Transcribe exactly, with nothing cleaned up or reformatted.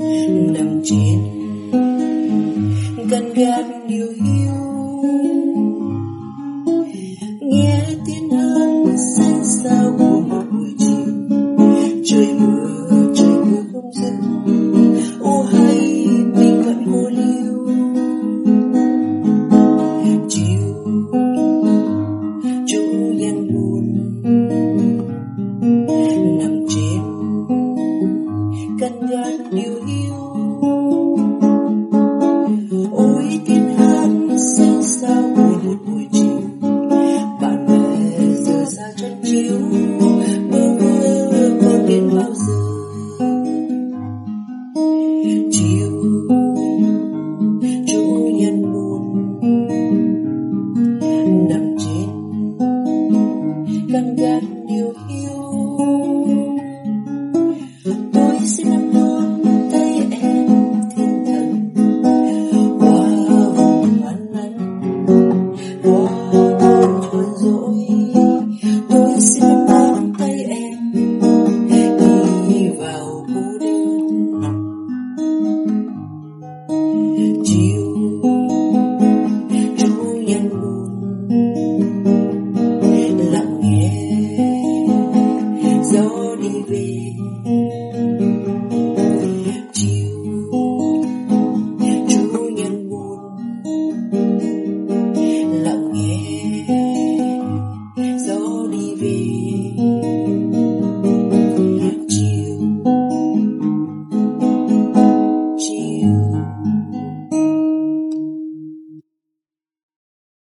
nằm trên căn gác điều hiu, nghe tiếng hát xanh xao của một buổi chiều. Trời mưa, trời mưa không dứt, ô hay mình vẫn cô liêu. Chiều chỗ gian buồn nằm trên căn gác điều hiu, ôi tiếng hát xanh xao của một buổi chiều. Bạn bè giờ xa chân chiếu, bơ vơ còn đến bao giờ. Chiều